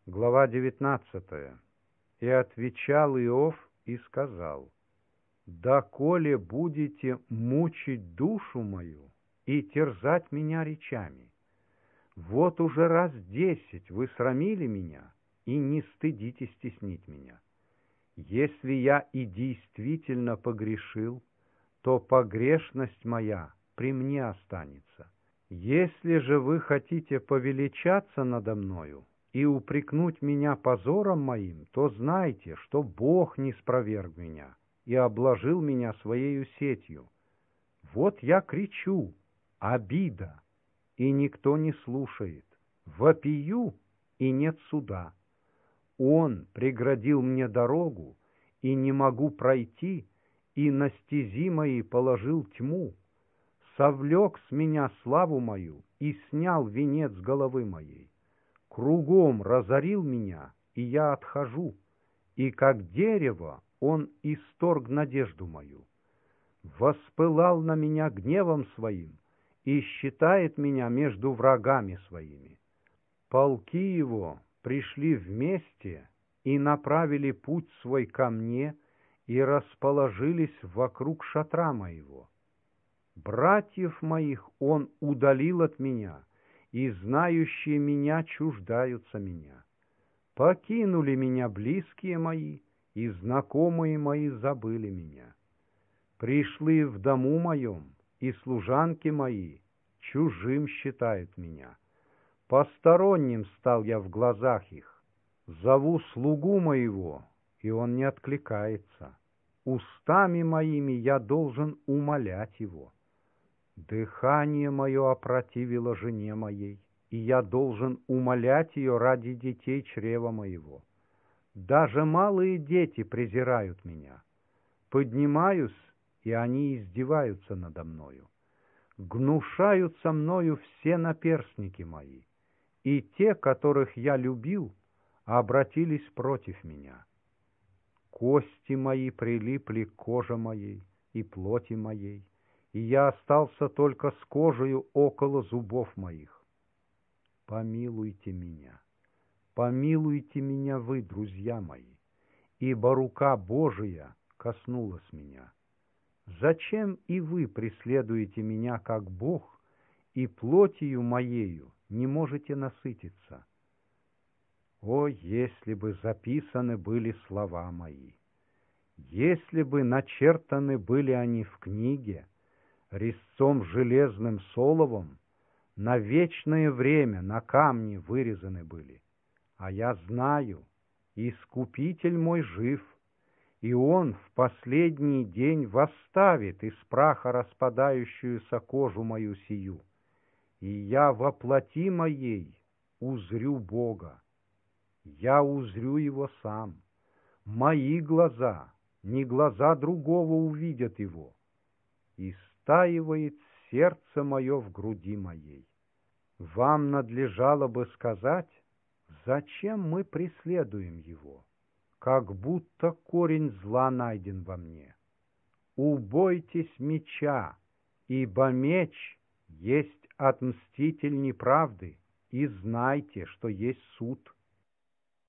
Глава 19. И отвечал Иов и сказал: «Доколе будете мучить душу мою и терзать меня речами? Вот уже раз 10 вы срамили меня и не стыдитесь теснить меня. Если я и действительно погрешил, то погрешность моя при мне останется. Если же вы хотите повеличаться надо мною и упрекнуть меня позором моим, то знайте, что Бог ниспроверг меня и обложил меня своею сетью. Вот я кричу: обида, и никто не слушает, вопию, и нет суда. Он преградил мне дорогу, и не могу пройти, и на стези мои положил тьму. Совлек с меня славу мою и снял венец с головы моей. Кругом разорил меня, и я отхожу, и как дерево он исторг надежду мою. Воспылал на меня гневом своим и считает меня между врагами своими. Полки его пришли вместе и направили путь свой ко мне и расположились вокруг шатра моего. Братьев моих он удалил от меня, и знающие меня чуждаются меня. Покинули меня близкие мои, и знакомые мои забыли меня. Пришлые в дому моем, и служанки мои чужим считают меня. Посторонним стал я в глазах их. Зову слугу моего, и он не откликается. Устами моими я должен умолять его. Дыхание мое опротивило жене моей, и я должен умолять ее ради детей чрева моего. Даже малые дети презирают меня. Поднимаюсь, и они издеваются надо мною. Гнушаются мною все наперстники мои, и те, которых я любил, обратились против меня. Кости мои прилипли к коже моей и плоти моей, и я остался только с кожею около зубов моих. Помилуйте меня вы, друзья мои, ибо рука Божия коснулась меня. Зачем и вы преследуете меня, как Бог, и плотью моею не можете насытиться? О, если бы записаны были слова мои! Если бы начертаны были они в книге, резцом железным соловом, на вечное время на камне вырезаны были. А я знаю, Искупитель мой жив, и Он в последний день восставит из праха распадающуюся кожу мою сию, и я во плоти моей узрю Бога. Я узрю Его сам. Мои глаза, не глаза другого, увидят Его. И стаивает сердце мое в груди моей. Вам надлежало бы сказать, зачем мы преследуем его, как будто корень зла найден во мне. Убойтесь меча, ибо меч есть отмститель неправды, и знайте, что есть суд.